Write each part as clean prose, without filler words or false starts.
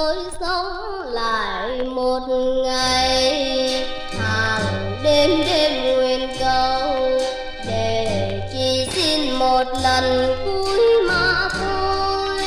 tôi sống lại một ngày, hàng đêm đêm nguyện cầu để chỉ xin một lần cuối mà thôi.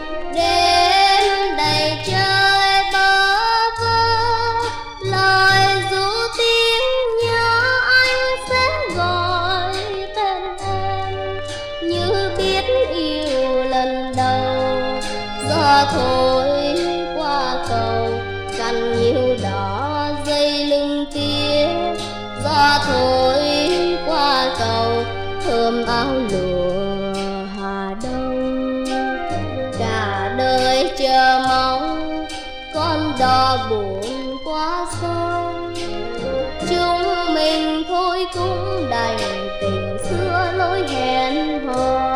Đêm đầy trời bơ vơ, lời ru tiếng nhớ anh sẽ gọi tên em như biết yêu lần đầu. Gió thổi qua cầu cành nhiều đỏ dây lưng tía, gió thổi qua cầu thơm áo lụa Hà Đông. Cả đời chờ mong con đò buồn qua sông, chúng mình thôi cũng đành tình xưa lối hẹn hò.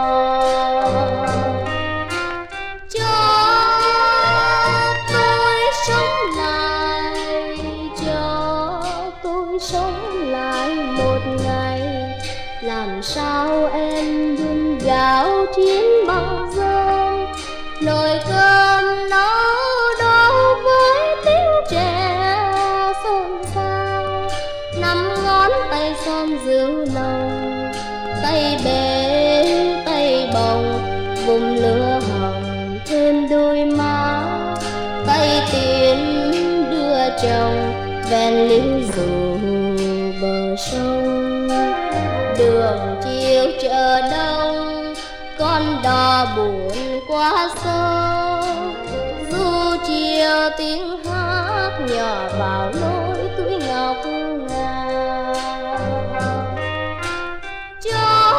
Sống lại một ngày, làm sao em đun gạo chín bằng rơm, nồi cơm nấu đâu với tiếng trẻ xôn xao. Năm ngón tay son rượu nồng, tay bể tay bồng, vùng lửa hồng thêm đôi má, tay tiền đưa chồng ven liễu dù bờ sông. Đường chiều chợ đông, con đò buồn qua sông, du chiều tiếng hát nhỏ vào lối tuổi ngọc ngà. Cho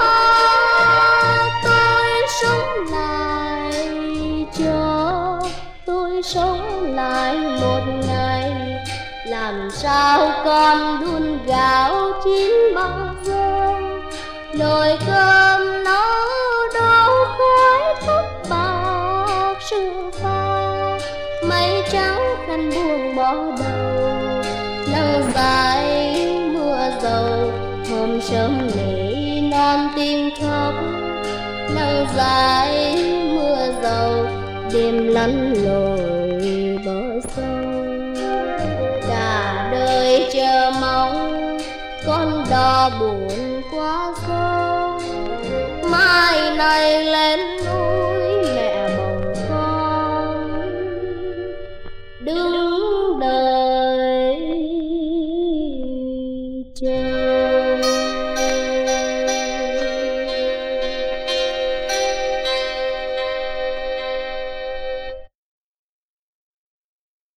tôi sống lại, cho tôi sống lại một ngày, làm sao con đun gạo chín bằng rơm, nồi cơm nấu đâu khói thuốc bạc sương pha. Mây trắng khăn buông bỏ đầu, nắng dài mưa dầu, hôm sớm nỉ non tim khóc. Nắng dài mưa dầu, đêm lăn lội bờ sông. Cả đời chờ mong con đò buồn qua sông, mai này lên núi mẹ bồng con đứng đợi chờ.